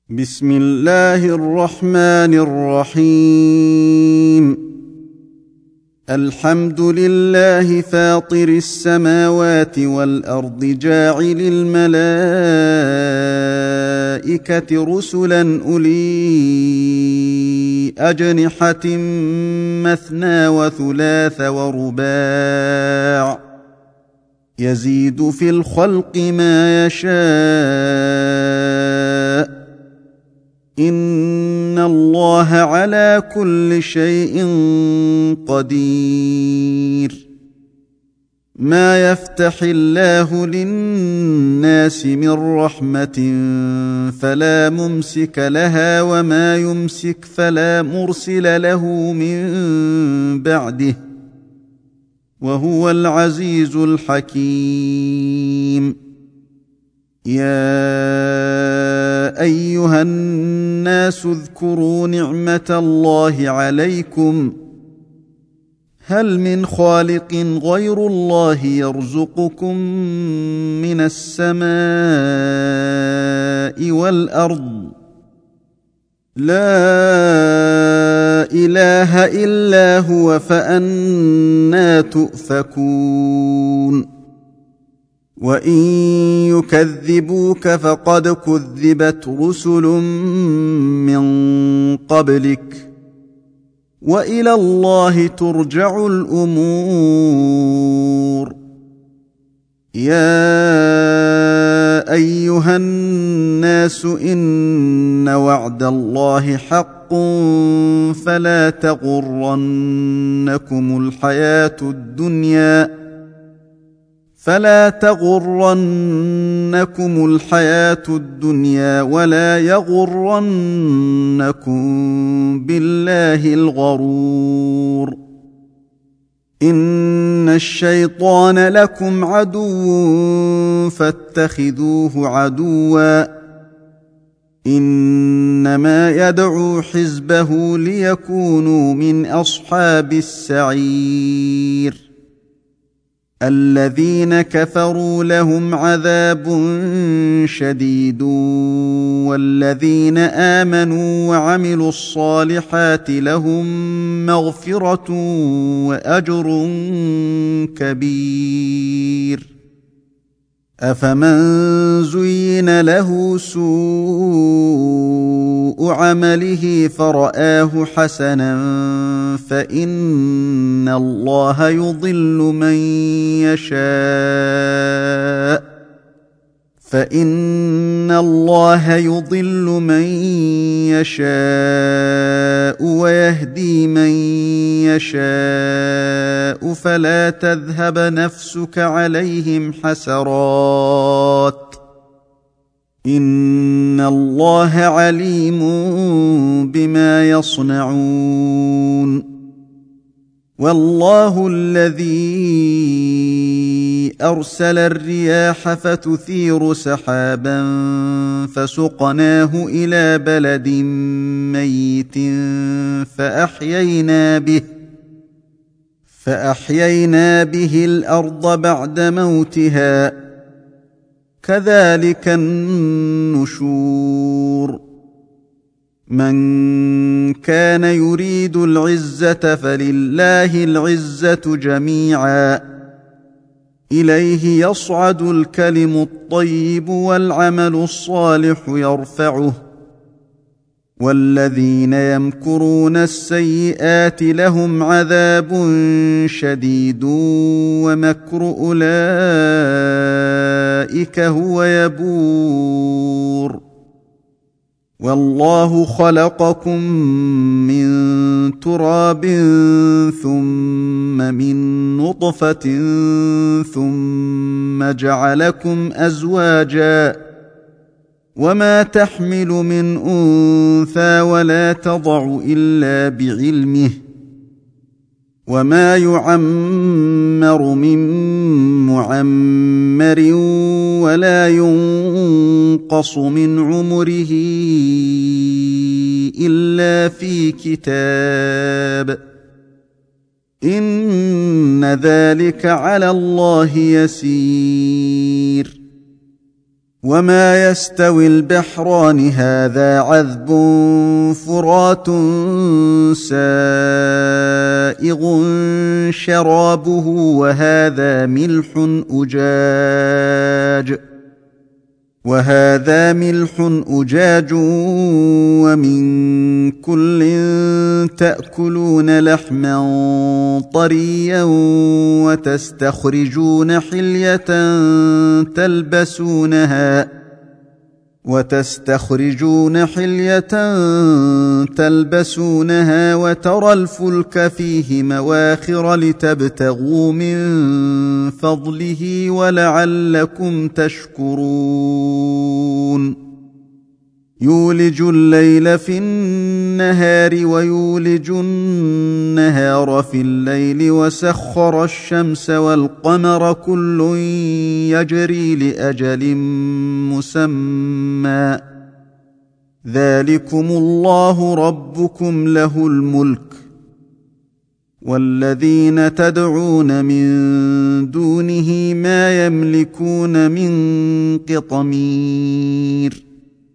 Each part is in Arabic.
بسم الله الرحمن الرحيم. الحمد لله فاطر السماوات والأرض جاعل الملائكة رسلا أولي أجنحة مثنى وثلاث ورباع يزيد في الخلق ما يشاء إن الله على كل شيء قدير. ما يفتح الله للناس من رحمة فلا ممسك لها وما يمسك فلا مرسل له من بعده وهو العزيز الحكيم. يا أيها الناس اذكروا نعمة الله عليكم هل من خالق غير الله يرزقكم من السماء والأرض لا إله إلا هو فأنى تؤفكون. وإن يكذبوك فقد كذبت رسل من قبلك وإلى الله ترجع الأمور. يا أيها الناس إن وعد الله حق فلا تغرنكم الحياة الدنيا ولا يغرنكم بالله الغرور. إن الشيطان لكم عدو فاتخذوه عدوا إنما يدعو حزبه ليكونوا من أصحاب السعير. الذين كفروا لهم عذاب شديد والذين آمنوا وعملوا الصالحات لهم مغفرة وأجر كبير. أفمن زين له سوء عمله فرآه حسنا فإن الله يضل من يشاء ويهدي من يشاء فلا تذهب نفسك عليهم حسرات إن الله عليم بما يصنعون. والله الذي أرسل الرياح فتثير سحابا فسقناه إلى بلد ميت فأحيينا به الأرض بعد موتها كذلك النشور. من كان يريد العزة فلله العزة جميعا إليه يصعد الكلم الطيب والعمل الصالح يرفعه والذين يمكرون السيئات لهم عذاب شديد ومكر أولئك هو يبور. والله خلقكم من تراب ثم من نطفة ثم جعلكم أزواجا وما تحمل من أنثى ولا تضع إلا بعلمه وما يعمر من معمر ولا ينقص من عمره إلا في كتاب إن ذلك على الله يسير. وما يستوي البحران هذا عذب فرات سائغ شرابه وهذا ملح أجاج ومن كل تأكلون لحما طريا وتستخرجون حلية تلبسونها وترى الفلك فيه مواخر لتبتغوا من فضله ولعلكم تشكرون يولج الليل في النهار ويولج النهار في الليل وسخر الشمس والقمر كل يجري لأجل مسمى ذلكم الله ربكم له الملك والذين تدعون من دونه ما يملكون من قطمير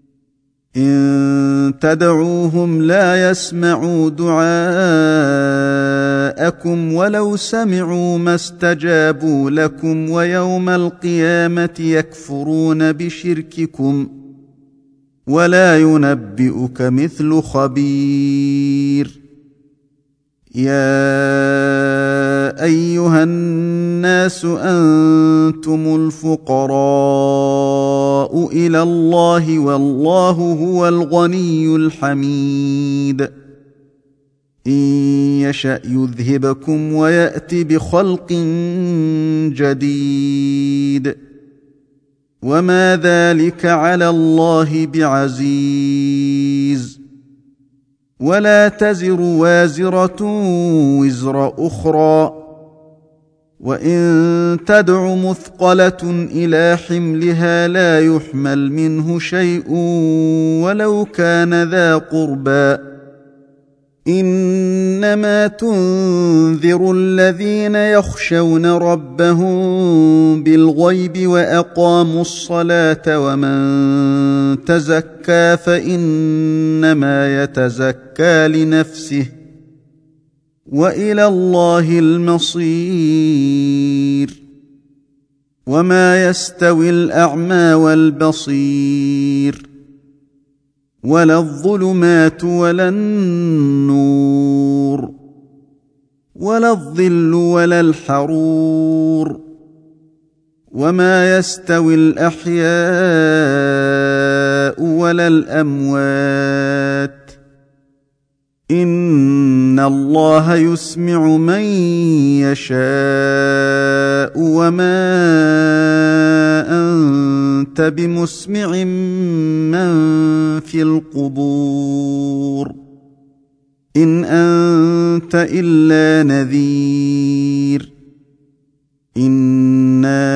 إن تدعوهم لا يسمعوا دعاءكم ولو سمعوا ما استجابوا لكم ويوم القيامة يكفرون بشرككم ولا ينبئك مثل خبير يا أيها الناس أنتم الفقراء إلى الله والله هو الغني الحميد إن يشأ يذهبكم ويأت بخلق جديد وما ذلك على الله بعزيز ولا تزر وازرة وزر أخرى وإن تدع مثقلة إلى حملها لا يحمل منه شيء ولو كان ذا قربى إنما تنذر الذين يخشون ربهم بالغيب وأقاموا الصلاة ومن تزكى فإنما يتزكى لنفسه وإلى الله المصير وما يستوي الأعمى والبصير ولا الظلمات ولا النور ولا الظل ولا الحرور وما يستوي الأحياء ولا الأموات إن الله يسمع من يشاء وما أنت بمسمع من في القبور إن أنت إلا نذير إنا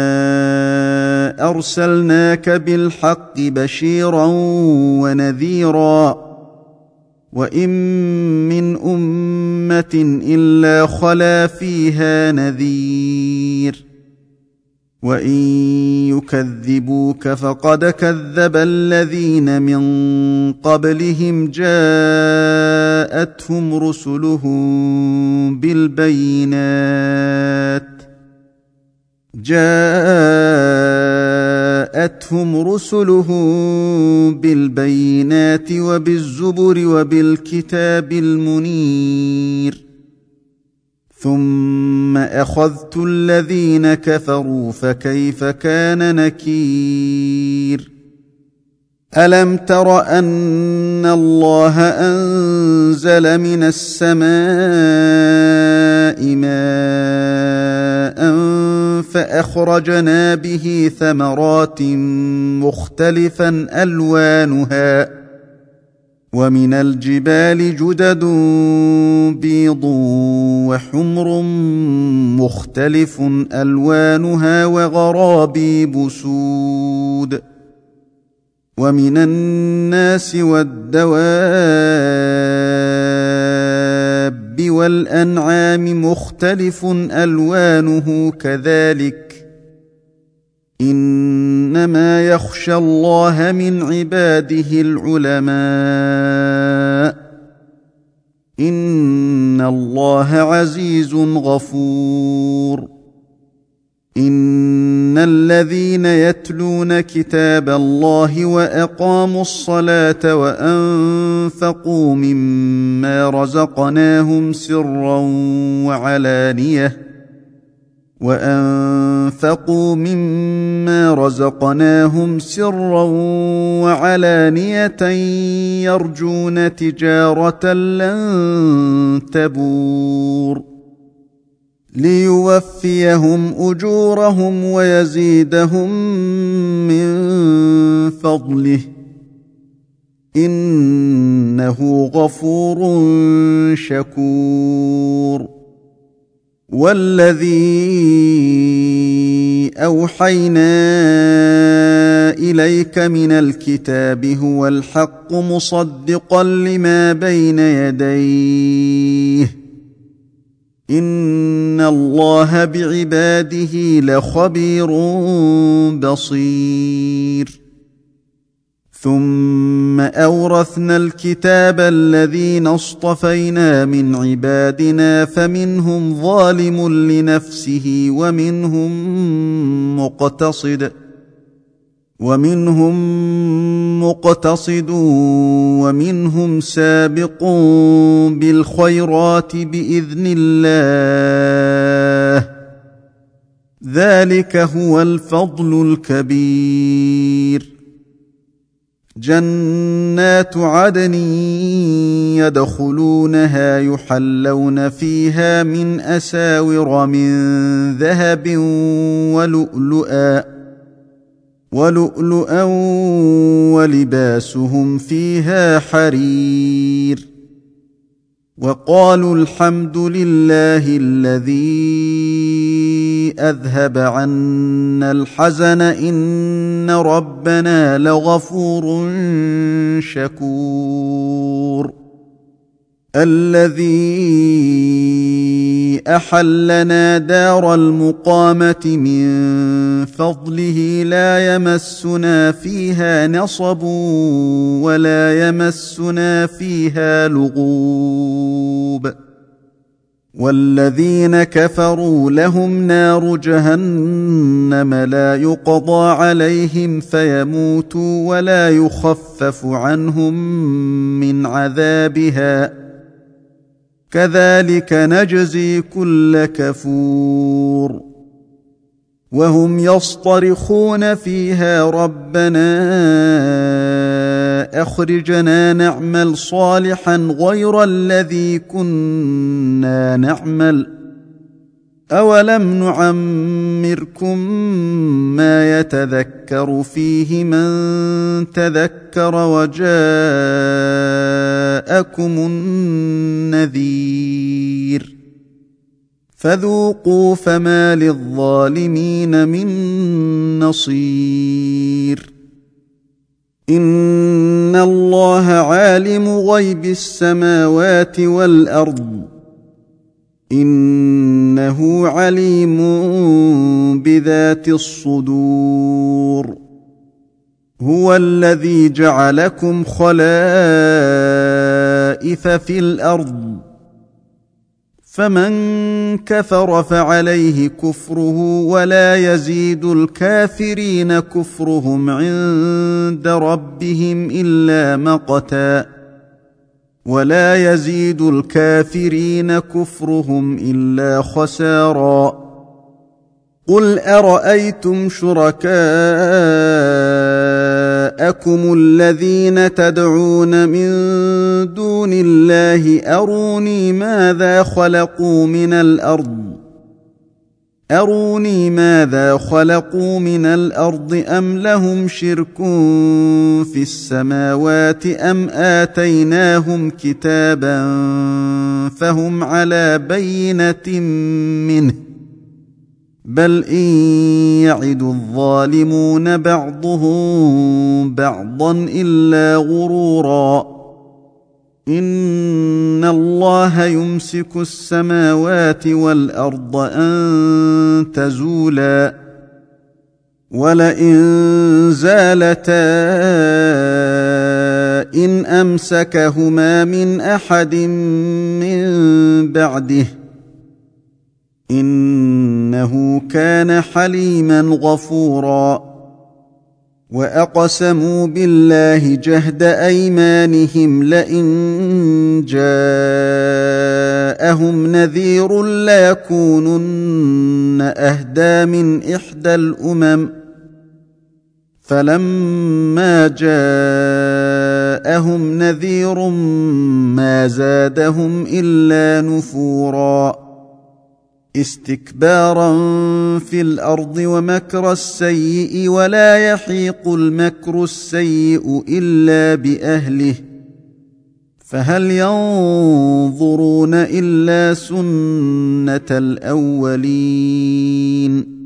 أرسلناك بالحق بشيرا ونذيرا وإن من أمة إلا خلا فيها نذير وإن يكذبوك فقد كذب الذين من قبلهم جاءتهم رسلهم بالبينات وبالزبر وبالكتاب المنير ثم أخذت الذين كفروا فكيف كان نكير ألم تر أن الله أنزل من السماء ماء فأخرجنا به ثمرات مختلفا ألوانها ومن الجبال جدد بيض وحمر مختلف ألوانها وغرابيب سود ومن الناس والدواب والأنعام مختلف ألوانه كذلك إنما يخشى الله من عباده العلماء إن الله عزيز غفور إن الذين يتلون كتاب الله وأقاموا الصلاة وأنفقوا مما رزقناهم سرا وعلانية يرجون تجارة لن تبور ليوفيهم أجورهم ويزيدهم من فضله إنه غفور شكور والذي أوحينا إليك من الكتاب هو الحق مصدقا لما بين يديه إن الله بعباده لخبير بصير ثم أورثنا الكتاب الذين اصطفينا من عبادنا فمنهم ظالم لنفسه ومنهم مقتصد ومنهم سابق بالخيرات بإذن الله ذلك هو الفضل الكبير جنات عدن يدخلونها يحلون فيها من أساور من ذهب ولؤلؤا ولباسهم فيها حرير وقالوا الحمد لله الذي أذهب عنا الحزن إن ربنا لغفور شكور الذي أحلنا دار المقامة من فضله لا يمسنا فيها نصب ولا يمسنا فيها لغوب والذين كفروا لهم نار جهنم لا يقضى عليهم فيموتوا ولا يخفف عنهم من عذابها كذلك نجزي كل كفور وهم يصطرخون فيها ربنا أخرجنا نعمل صالحا غير الذي كنا نعمل أولم نعمركم ما يتذكر فيه من تذكر وجاءكم النذير فذوقوا فما للظالمين من نصير إن الله عالم غيب السماوات والأرض إنه عليم بذات الصدور هو الذي جعلكم خلائف في الأرض فمن كفر فعليه كفره ولا يزيد الكافرين كفرهم عند ربهم إلا مقتا ولا يزيد الكافرين كفرهم إلا خسارا قل أرأيتم شركاءكم الذين تدعون من دون الله أروني ماذا خلقوا من الأرض أم لهم شرك في السماوات أم آتيناهم كتابا فهم على بينة منه بل إن يعد الظالمون بعضهم بعضا إلا غرورا إن الله يمسك السماوات والأرض أن تزولا ولئن زالتا إن أمسكهما من أحد من بعده إنه كان حليما غفورا وأقسموا بالله جهد أيمانهم لئن جاءهم نذير ليكونن أهدى من إحدى الأمم فلما جاءهم نذير ما زادهم إلا نفورا استكبارا في الأرض ومكر السيء ولا يحيق المكر السيء إلا بأهله فهل ينظرون إلا سنة الأولين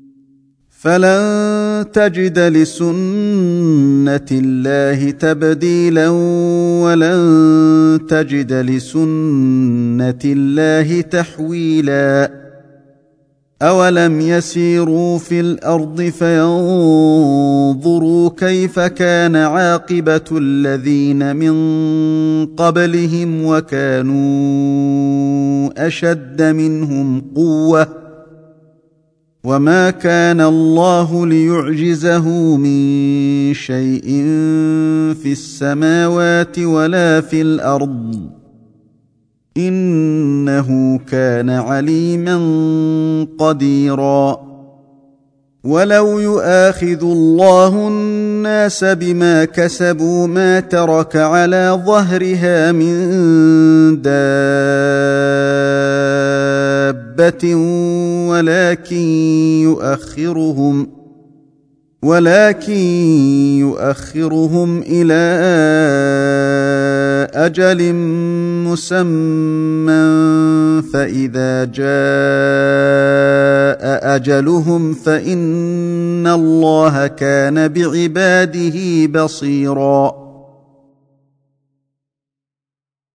فلن تجد لسنة الله تبديلا ولن تجد لسنة الله تحويلا أولم يسيروا في الأرض فينظروا كيف كان عاقبة الذين من قبلهم وكانوا أشد منهم قوة وما كان الله ليعجزه من شيء في السماوات ولا في الأرض إنه كان عليما قديرا ولو يؤاخذ الله الناس بما كسبوا ما ترك على ظهرها من دابة ولكن يؤخرهم إلى أجل مسمى فإذا جاء أجلهم فإن الله كان بعباده بصيراً